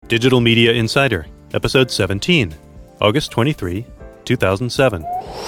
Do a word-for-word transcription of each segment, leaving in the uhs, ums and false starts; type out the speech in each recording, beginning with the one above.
Digital Media Insider, Episode seventeen, August twenty-third, two thousand seven.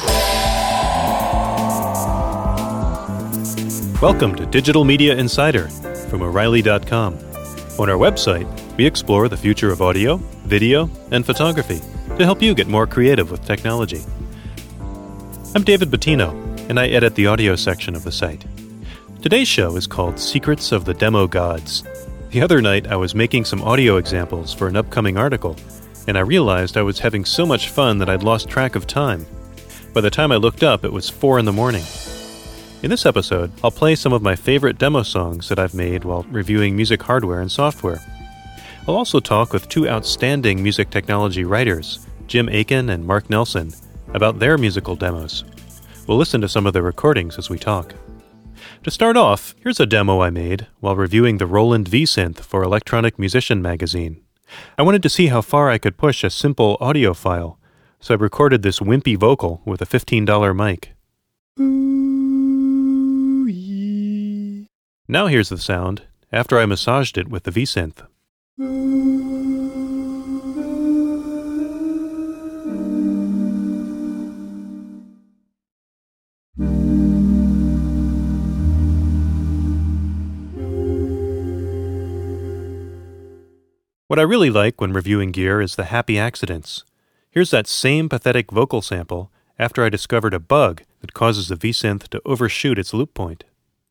Welcome to Digital Media Insider from O'Reilly dot com. On our website, we explore the future of audio, video, and photography to help you get more creative with technology. I'm David Bettino, and I edit the audio section of the site. Today's show is called Secrets of the Demo Gods. The other night, I was making some audio examples for an upcoming article, and I realized I was having so much fun that I'd lost track of time. By the time I looked up, it was four in the morning. In this episode, I'll play some of my favorite demo songs that I've made while reviewing music hardware and software. I'll also talk with two outstanding music technology writers, Jim Aiken and Mark Nelson, about their musical demos. We'll listen to some of their recordings as we talk. To start off, here's a demo I made while reviewing the Roland V-Synth for Electronic Musician magazine. I wanted to see how far I could push a simple audio file, so I recorded this wimpy vocal with a fifteen dollars mic. Ooh-yee. Now here's the sound after I massaged it with the V-Synth. What I really like when reviewing gear is the happy accidents. Here's that same pathetic vocal sample after I discovered a bug that causes the V-Synth to overshoot its loop point.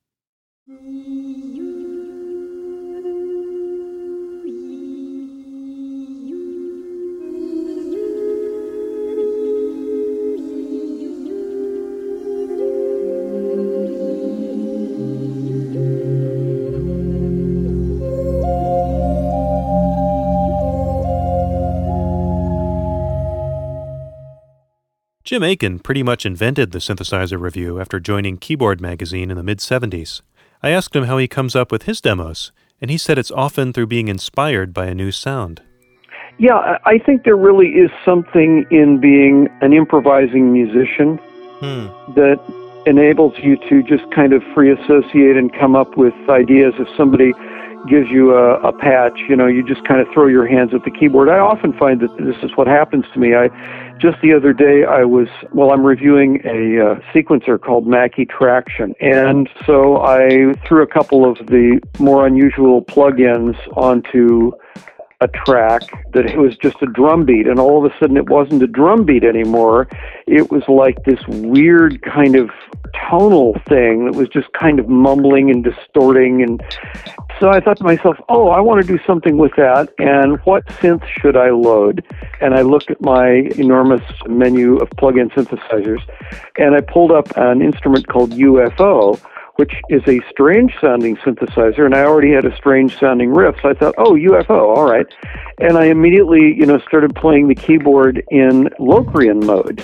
Jim Aiken pretty much invented the synthesizer review after joining Keyboard magazine in the mid-seventies. I asked him how he comes up with his demos, and he said it's often through being inspired by a new sound. Yeah, I think there really is something in being an improvising musician hmm. that enables you to just kind of free associate and come up with ideas. If somebody gives you a, a patch, you know, you just kind of throw your hands at the keyboard. I often find that this is what happens to me. I Just the other day, I was, well, I'm reviewing a uh, sequencer called Mackie Traction, and so I threw a couple of the more unusual plugins onto a track that it was just a drum beat, and all of a sudden it wasn't a drum beat anymore. It was like this weird kind of tonal thing that was just kind of mumbling and distorting, and so I thought to myself, oh, I want to do something with that, and what synth should I load? And I looked at my enormous menu of plug-in synthesizers, and I pulled up an instrument called U F O, which is a strange-sounding synthesizer, and I already had a strange-sounding riff, so I thought, oh, U F O, all right. And I immediately, you know, started playing the keyboard in Locrian mode.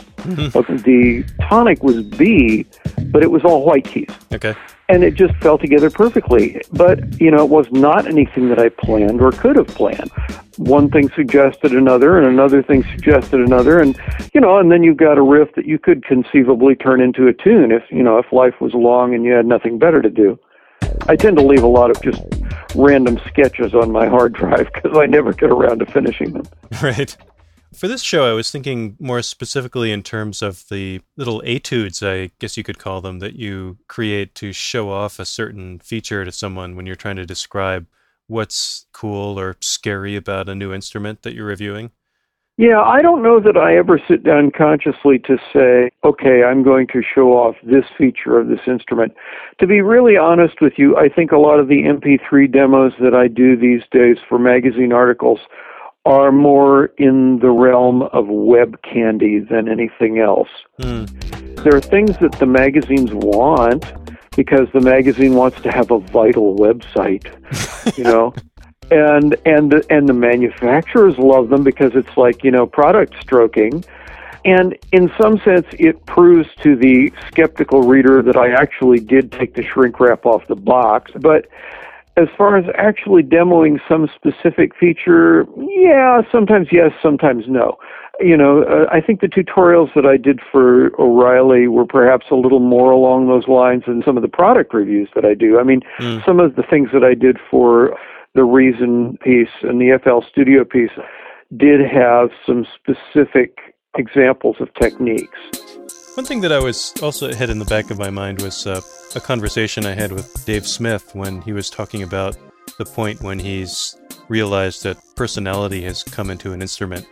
The tonic was B, but it was all white keys. Okay. And it just fell together perfectly. But, you know, it was not anything that I planned or could have planned. One thing suggested another, and another thing suggested another, and, you know, and then you've got a riff that you could conceivably turn into a tune if, you know, if life was long and you had nothing better to do. I tend to leave a lot of just random sketches on my hard drive because I never get around to finishing them. Right. For this show, I was thinking more specifically in terms of the little etudes, I guess you could call them, that you create to show off a certain feature to someone when you're trying to describe what's cool or scary about a new instrument that you're reviewing. Yeah, I don't know that I ever sit down consciously to say, okay, I'm going to show off this feature of this instrument. To be really honest with you, I think a lot of the M P three demos that I do these days for magazine articles are more in the realm of web candy than anything else. Mm. There are things that the magazines want because the magazine wants to have a vital website, you know, and and the, and the manufacturers love them because it's like, you know, product stroking. And in some sense, it proves to the skeptical reader that I actually did take the shrink wrap off the box. But as far as actually demoing some specific feature, yeah, sometimes yes, sometimes no. You know, uh, I think the tutorials that I did for O'Reilly were perhaps a little more along those lines than some of the product reviews that I do. I mean, mm. some of the things that I did for the Reason piece and the F L Studio piece did have some specific examples of techniques. One thing that I was also had in the back of my mind was uh, a conversation I had with Dave Smith when he was talking about the point when he's realized that personality has come into an instrument.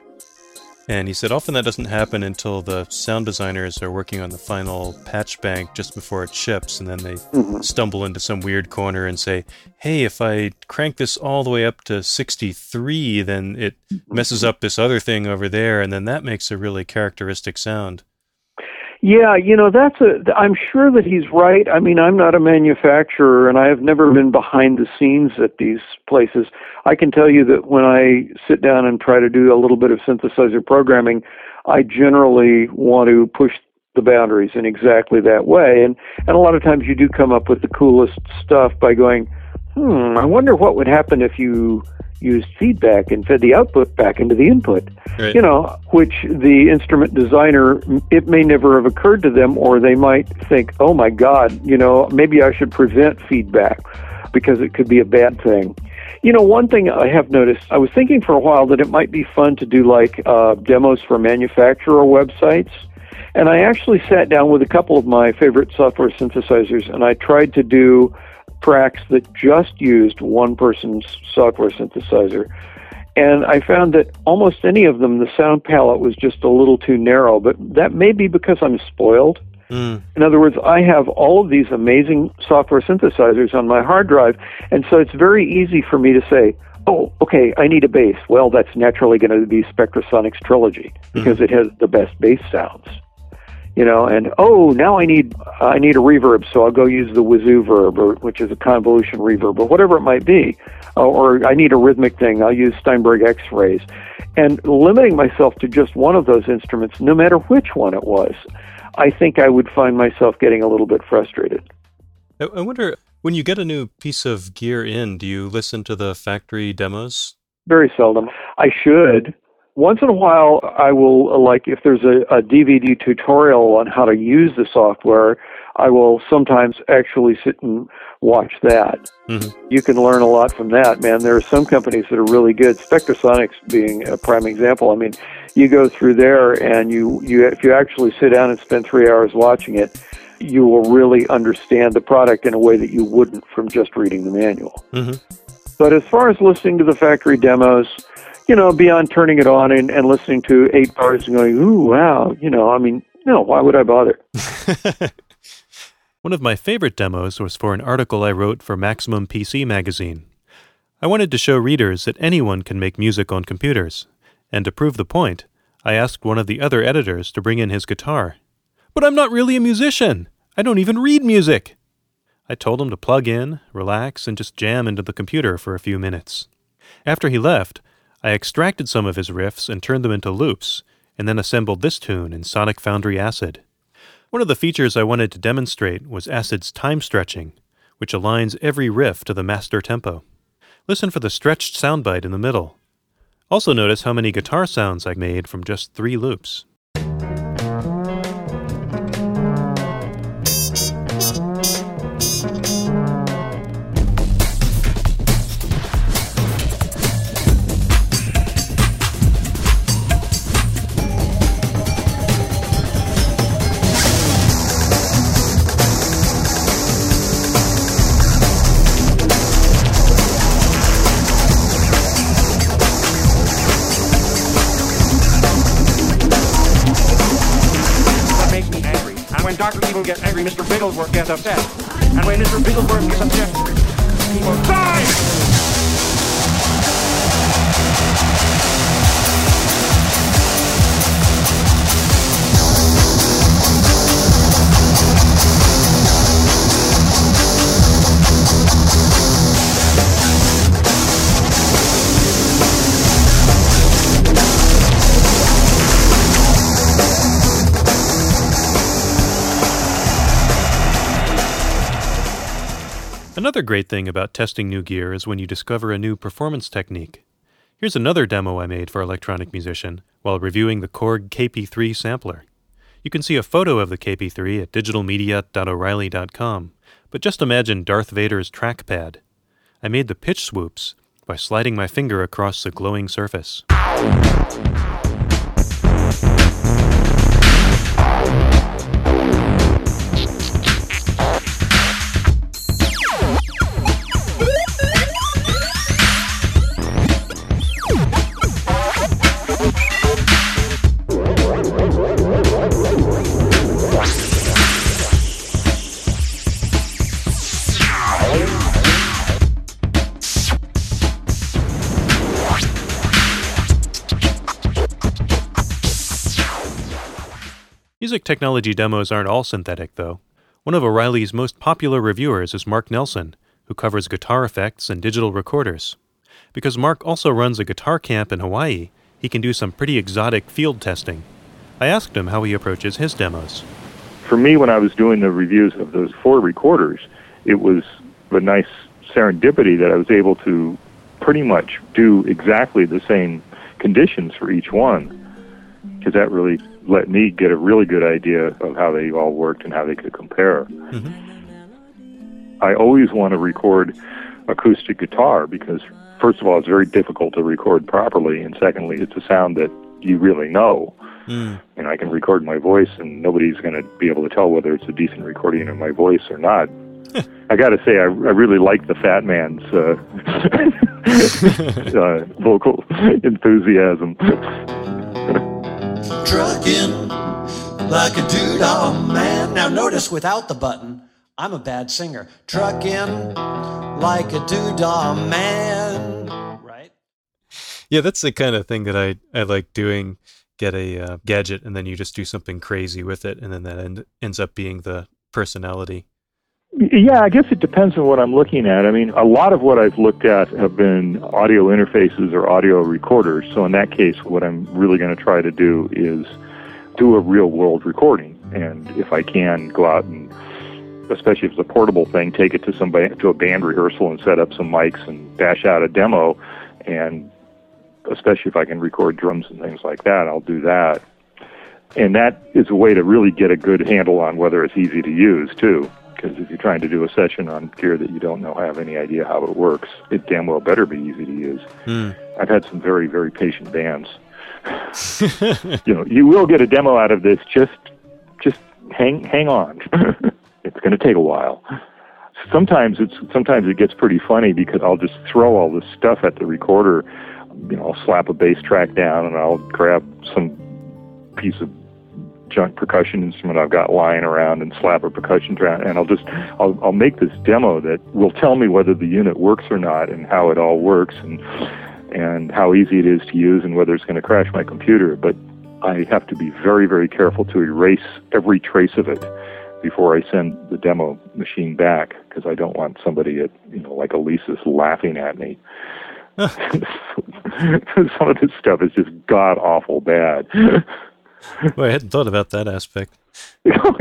And he said often that doesn't happen until the sound designers are working on the final patch bank just before it ships, and then they mm-hmm. stumble into some weird corner and say, hey, if I crank this all the way up to sixty-three, then it messes up this other thing over there, and then that makes a really characteristic sound. Yeah, you know, that's a, I'm sure that he's right. I mean, I'm not a manufacturer, and I have never been behind the scenes at these places. I can tell you that when I sit down and try to do a little bit of synthesizer programming, I generally want to push the boundaries in exactly that way. And, and a lot of times you do come up with the coolest stuff by going, hmm, I wonder what would happen if you used feedback and fed the output back into the input, right. You know, which the instrument designer, it may never have occurred to them, or they might think, oh my God, you know, maybe I should prevent feedback because it could be a bad thing. You know, one thing I have noticed, I was thinking for a while that it might be fun to do like uh, demos for manufacturer websites. And I actually sat down with a couple of my favorite software synthesizers, and I tried to do tracks that just used one person's software synthesizer. And I found that almost any of them, the sound palette was just a little too narrow, but that may be because I'm spoiled. Mm. In other words, I have all of these amazing software synthesizers on my hard drive, and so it's very easy for me to say, oh, okay, I need a bass. Well, that's naturally going to be Spectrasonics Trilogy because mm. it has the best bass sounds. You know, and oh, now I need I need a reverb, so I'll go use the Wazoo Verb, or, which is a convolution reverb, or whatever it might be. Uh, or I need a rhythmic thing, I'll use Steinberg X-rays. And limiting myself to just one of those instruments, no matter which one it was, I think I would find myself getting a little bit frustrated. I wonder, when you get a new piece of gear in, do you listen to the factory demos? Very seldom. I should. Once in a while, I will, like, if there's a, a D V D tutorial on how to use the software, I will sometimes actually sit and watch that. Mm-hmm. You can learn a lot from that, man. There are some companies that are really good, Spectrasonics being a prime example. I mean, you go through there, and you, you if you actually sit down and spend three hours watching it, you will really understand the product in a way that you wouldn't from just reading the manual. Mm-hmm. But as far as listening to the factory demos, you know, beyond turning it on and, and listening to eight bars and going, ooh, wow, you know, I mean, no, why would I bother? One of my favorite demos was for an article I wrote for Maximum P C magazine. I wanted to show readers that anyone can make music on computers, and to prove the point, I asked one of the other editors to bring in his guitar. But I'm not really a musician. I don't even read music. I told him to plug in, relax, and just jam into the computer for a few minutes. After he left, I extracted some of his riffs and turned them into loops, and then assembled this tune in Sonic Foundry Acid. One of the features I wanted to demonstrate was Acid's time stretching, which aligns every riff to the master tempo. Listen for the stretched soundbite in the middle. Also notice how many guitar sounds I made from just three loops. Doctor Evil gets angry, Mister Bigglesworth gets upset. And when Mister Bigglesworth gets upset, he will die! Another great thing about testing new gear is when you discover a new performance technique. Here's another demo I made for Electronic Musician while reviewing the Korg K P three sampler. You can see a photo of the K P three at digital media dot o'reilly dot com, but just imagine Darth Vader's trackpad. I made the pitch swoops by sliding my finger across the glowing surface. Music technology demos aren't all synthetic, though. One of O'Reilly's most popular reviewers is Mark Nelson, who covers guitar effects and digital recorders. Because Mark also runs a guitar camp in Hawaii, he can do some pretty exotic field testing. I asked him how he approaches his demos. For me, when I was doing the reviews of those four recorders, it was a nice serendipity that I was able to pretty much do exactly the same conditions for each one, because that really let me get a really good idea of how they all worked and how they could compare. Mm-hmm. I always want to record acoustic guitar because, first of all, it's very difficult to record properly, and secondly, it's a sound that you really know. Mm. And I can record my voice, and nobody's going to be able to tell whether it's a decent recording of my voice or not. I got to say, I, I really like the Fat Man's uh, uh, vocal enthusiasm. Trucking like a doo-dah man. Now notice without the button, I'm a bad singer. Trucking like a doo-dah man. Right? Yeah, that's the kind of thing that I, I like doing. Get a uh, gadget and then you just do something crazy with it, and then that end, ends up being the personality. Yeah, I guess it depends on what I'm looking at. I mean, a lot of what I've looked at have been audio interfaces or audio recorders. So in that case, what I'm really going to try to do is do a real-world recording. And if I can, go out and, especially if it's a portable thing, take it to somebody to a band rehearsal and set up some mics and bash out a demo. And especially if I can record drums and things like that, I'll do that. And that is a way to really get a good handle on whether it's easy to use, too. Because if you're trying to do a session on gear that you don't know, have any idea how it works, it damn well better be easy to use. Mm. I've had some very, very patient bands. You know, you will get a demo out of this. Just, just hang, hang on. It's going to take a while. Sometimes it's, sometimes it gets pretty funny because I'll just throw all this stuff at the recorder. You know, I'll slap a bass track down and I'll grab some piece of junk percussion instrument I've got lying around and slap a percussion track, and I'll just I'll I'll make this demo that will tell me whether the unit works or not and how it all works and and how easy it is to use and whether it's going to crash my computer. But I have to be very, very careful to erase every trace of it before I send the demo machine back, because I don't want somebody at, you know, like Elisa's laughing at me. Some of this stuff is just god awful bad. Well, I hadn't thought about that aspect. Yeah,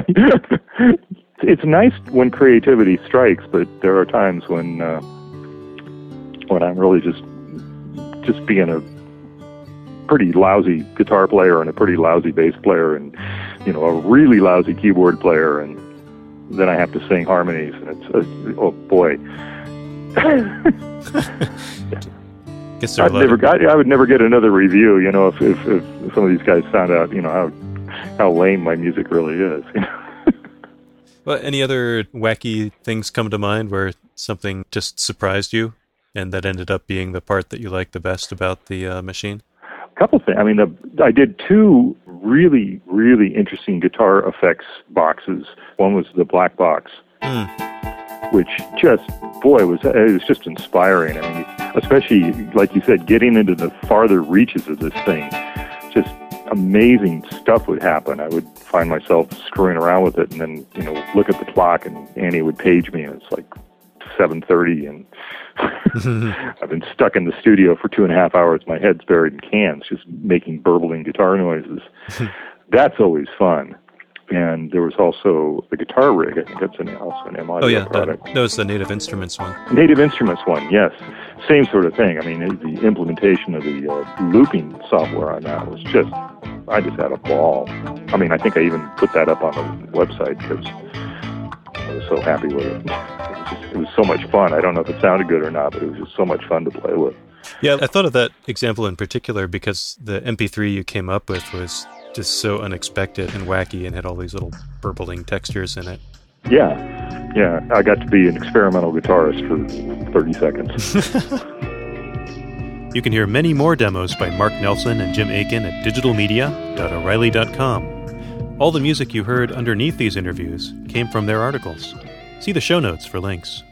it's nice when creativity strikes, but there are times when uh, when I'm really just just being a pretty lousy guitar player and a pretty lousy bass player and, you know, a really lousy keyboard player, and then I have to sing harmonies, and it's uh, oh boy. Guess I'd never got, I would never get another review, you know, if, if, if some of these guys found out, you know, how how lame my music really is. Well, any other wacky things come to mind where something just surprised you and that ended up being the part that you liked the best about the uh, machine? A couple things. I mean, the, I did two really, really interesting guitar effects boxes. One was the black box. Mm. Which just, boy, was it was just inspiring. I mean, especially, like you said, getting into the farther reaches of this thing, just amazing stuff would happen. I would find myself screwing around with it and then, you know, look at the clock and Annie would page me and it's like seven thirty and I've been stuck in the studio for two and a half hours. My head's buried in cans, just making burbling guitar noises. That's always fun. And there was also the Guitar Rig. I think that's an, also an M I oh, yeah, product. That, that was the Native Instruments one. Native Instruments one, yes. Same sort of thing. I mean, the implementation of the uh, looping software on that was just, I just had a ball. I mean, I think I even put that up on the website because I was so happy with it. It was just, it was so much fun. I don't know if it sounded good or not, but it was just so much fun to play with. Yeah, I thought of that example in particular because the M P three you came up with was just so unexpected and wacky and had all these little burbling textures in it. Yeah, yeah. I got to be an experimental guitarist for thirty seconds. You can hear many more demos by Mark Nelson and Jim Aiken at digital media dot o'reilly dot com. All the music you heard underneath these interviews came from their articles. See the show notes for links.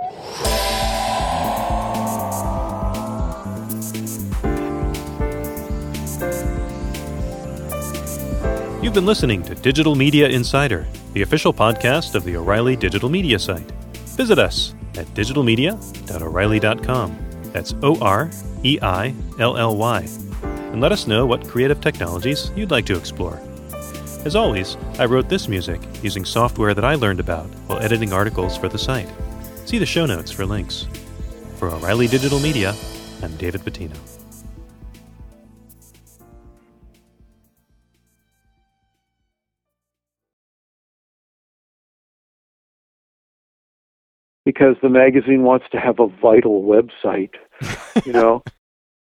You've been listening to Digital Media Insider, the official podcast of the O'Reilly Digital Media site. Visit us at digital media dot o'reilly dot com. That's O R E I L L Y. And let us know what creative technologies you'd like to explore. As always, I wrote this music using software that I learned about while editing articles for the site. See the show notes for links. For O'Reilly Digital Media, I'm David Patino. Because the magazine wants to have a vital website, you know.